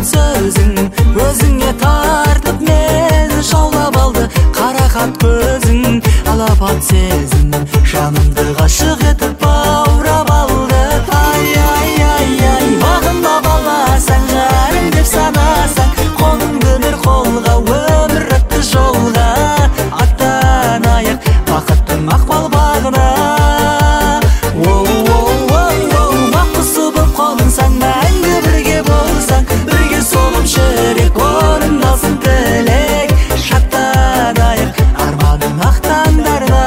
алапат сөзің, өзіңе тартып мені жаулап алды. Қарақат көзің, алапат сезім, жанымды ғашық етіп баурап алды. Ай, ай, ай, ай, бағыма баласаң, жарым деп санасаң, қолыңды бір қолға, өмір атты жолға аттанайық бақыттың мақпал бағына. Бақ құсы боп қонсаң, мәңгі бірге болсаң, бірге солып жүрек орындалсын тілек, шаттанайық арманың ақ таңдарда.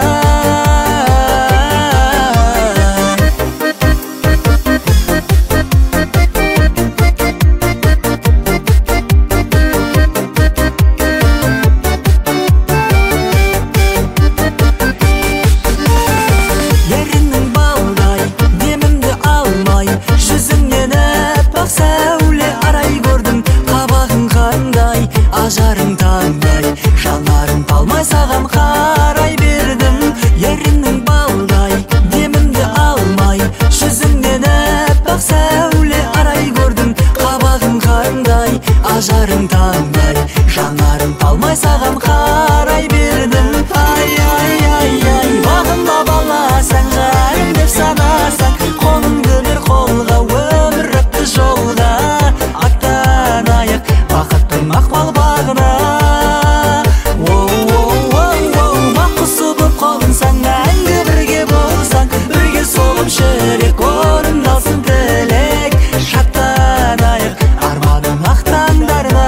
Ерінің балдай, демімді алмай, жүзіңнен аппақ сәуле арай көрдім. Қабағың қандай, ажарың таңдай, жанарың талмай саған қарай бердім. Ерінің балдай, демімді алмай, жүзіңнен аппақ сәуле арай көрдім. Қабағың қандай, ажарың таңдай, жанарың талмай саған қарай бердім. Ай, ай, ай, ай, бағыма баласаң, жарым деп санасаң, қолыңды бір қолға, өмір атты жолға аттанайық бақыттың мақпал бағына. Бақ құсы боп қонсаң, мәңгі бірге болсаң, бірге солып жүрек орындалсын тілек, шаттанайық арманың ақ таңдарда.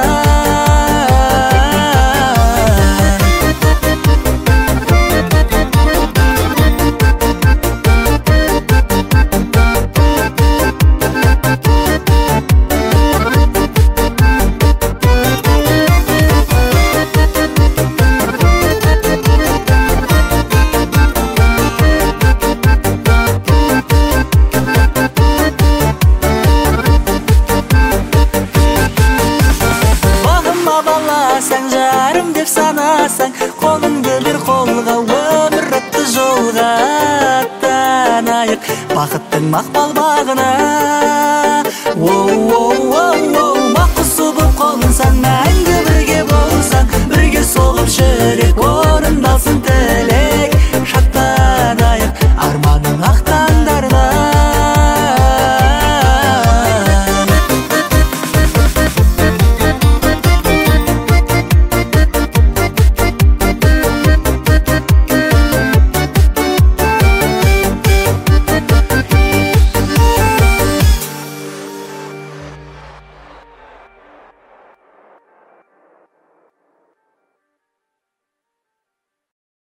Бағыма баласаң, жарым деп санасаң, қолыңды бір қолға, өмір атты жолға аттанайық бақыттың мақпал бағына. Бақ құсы боп қонсаң, мәңгі бірге болсаң, бірге соғып жүрек орындалсын тілек.